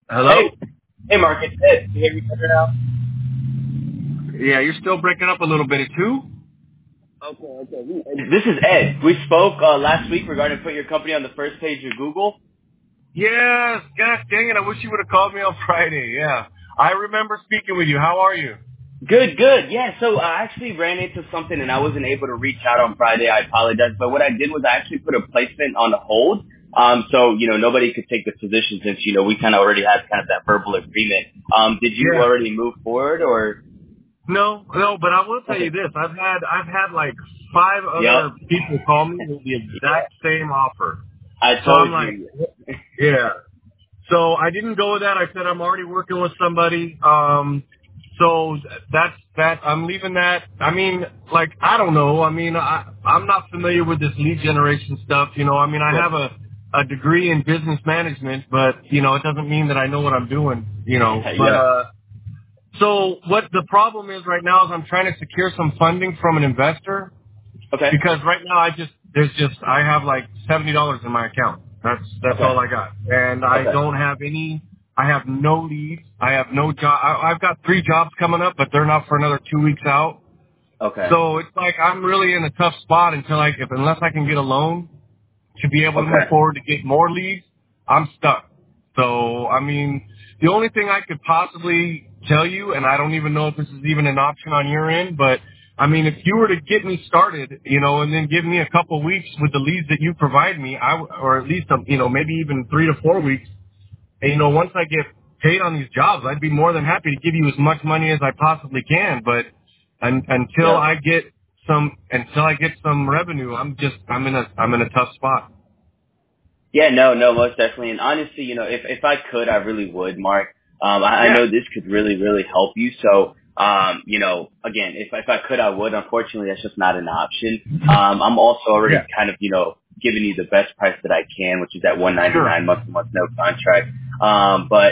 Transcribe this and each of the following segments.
Hello? Hey, Mark, it's Ed. Can you hear me better now? Yeah, you're still breaking up a little bit too. This is Ed. We spoke last week regarding putting your company on the first page of Google. Yes, gosh dang it, I wish you would have called me on Friday, yeah. I remember speaking with you. How are you? Good, good. Yeah, so I actually ran into something and I wasn't able to reach out on Friday. I apologize. But what I did was I actually put a placement on hold. So, nobody could take the position since, we kind of already had kind of that verbal agreement. Did you Yeah. already move forward or? No, but I will tell you Okay. this. I've had like 5 Yep. other people call me with the exact same offer. I So I'm told like, you. yeah. So I didn't go with that. I said I'm already working with somebody. So that's that. I'm leaving that. I mean, like I don't know. I mean, I'm not familiar with this lead generation stuff. I mean, I Sure. have a degree in business management, but it doesn't mean that I know what I'm doing. But Yeah. so what the problem is right now is I'm trying to secure some funding from an investor Okay. because right now I have like $70 in my account. That's Okay. all I got, and I Okay. don't have any. I have no leads. I have no job. I've got 3 jobs coming up, but they're not for another 2 weeks out. Okay. So it's like I'm really in a tough spot unless I can get a loan to be able to move Okay. forward to get more leads. I'm stuck. So I mean, the only thing I could possibly tell you, and I don't even know if this is even an option on your end, but I mean, if you were to get me started, and then give me a couple weeks with the leads that you provide me, or at least, maybe even 3 to 4 weeks, and once I get paid on these jobs, I'd be more than happy to give you as much money as I possibly can. But until Yep. I get some revenue, I'm in a tough spot. Yeah, no, most definitely. And honestly, if I could, I really would, Mark. I Yeah. know this could really, really help you. So, again, if I could, I would. Unfortunately, that's just not an option. I'm also already Yeah. kind of, giving you the best price that I can, which is at Sure. 199 month to month, no contract. But,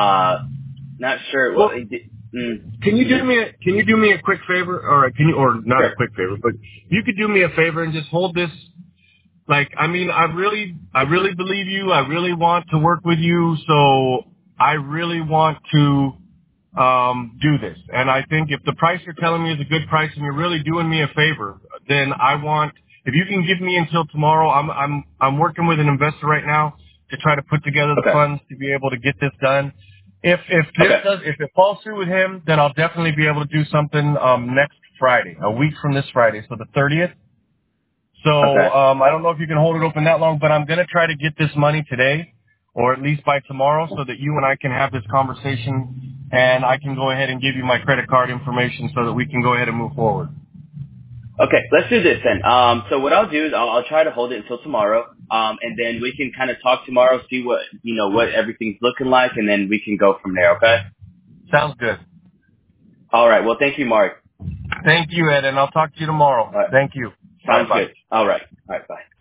not sure. Well, Well, mm, can you do me a quick favor, or not a sure. quick favor, but you could do me a favor and just hold this. Like, I mean, I really believe you. I really want to work with you. So I really want to do this. And I think if the price you're telling me is a good price and you're really doing me a favor, then if you can give me until tomorrow. I'm working with an investor right now to try to put together the Okay. funds to be able to get this done. Okay. If it falls through with him, then I'll definitely be able to do something next Friday, a week from this Friday, so the 30th. So Okay. I don't know if you can hold it open that long, but I'm going to try to get this money today, or at least by tomorrow, so that you and I can have this conversation, and I can go ahead and give you my credit card information so that we can go ahead and move forward. Okay, let's do this then. So what I'll do is I'll try to hold it until tomorrow, and then we can kind of talk tomorrow, see what everything's looking like, and then we can go from there. Okay. Sounds good. All right. Well, thank you, Mark. Thank you, Ed, and I'll talk to you tomorrow. All right. Thank you. All right, Sounds bye. good. All right. All right. Bye.